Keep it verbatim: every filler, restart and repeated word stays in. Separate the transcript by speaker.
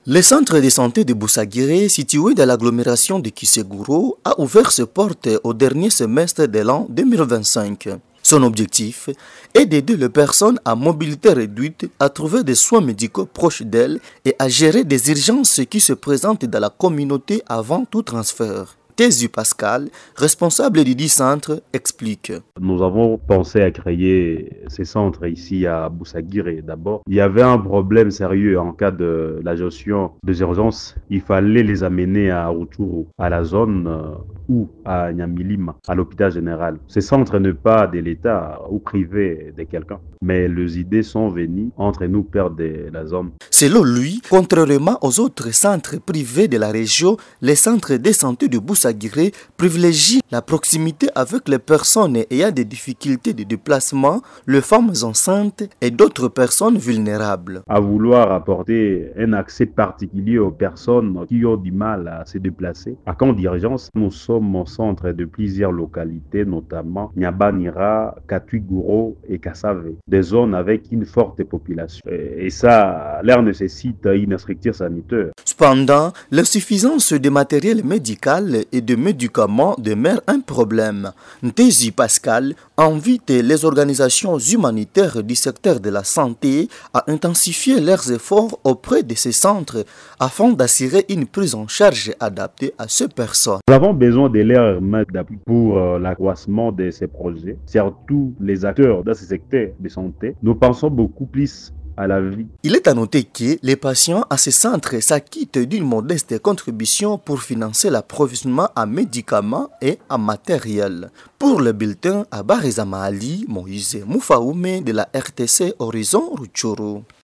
Speaker 1: Le centre de santé de Boussaguiré, situé dans l'agglomération de Kisségouro, a ouvert ses portes au dernier semestre de l'an deux mille vingt-cinq. Son objectif est d'aider les personnes à mobilité réduite à trouver des soins médicaux proches d'elles et à gérer des urgences qui se présentent dans la communauté avant tout transfert. Tézu Pascal, responsable du dit centre, explique.
Speaker 2: Nous avons pensé à créer ces centres ici à Boussaguiré. D'abord, il y avait un problème sérieux en cas de la gestion des urgences. Il fallait les amener à Rutshuru, à la zone euh, ou à Nyamilima, à l'hôpital général. Ces centres ne pas de l'État ou privés de quelqu'un, mais les idées sont venues entre nous, pères de la zone.
Speaker 1: Selon lui, contrairement aux autres centres privés de la région, les centres de santé de Boussaguiré privilégient la proximité avec les personnes ayant des difficultés de déplacement, les femmes enceintes et d'autres personnes vulnérables.
Speaker 2: À vouloir apporter un accès particulier aux personnes qui ont du mal à se déplacer. À camp d'urgence, nous sommes au centre de plusieurs localités, notamment Nyabanira, Katuiguro et Kassave, des zones avec une forte population. Et ça, l'air nécessite une structure sanitaire.
Speaker 1: Cependant, l'insuffisance de matériel médical et de médicaments demeure un problème. Tézu Pascal invite les organisations humanitaires du secteur de la santé à intensifier leurs efforts auprès de ces centres afin d'assurer une prise en charge adaptée à ces personnes.
Speaker 2: Nous avons besoin de leur main d'appui pour euh, l'accroissement de ces projets, surtout les acteurs dans ce secteur de santé. Nous pensons beaucoup plus à la vie.
Speaker 1: Il est à noter que les patients à ces centres s'acquittent d'une modeste contribution pour financer l'approvisionnement en médicaments et en matériel. Pour le bulletin à Barizama Ali, Moïse Moufaoumé de la R T C Horizon Rutshuru.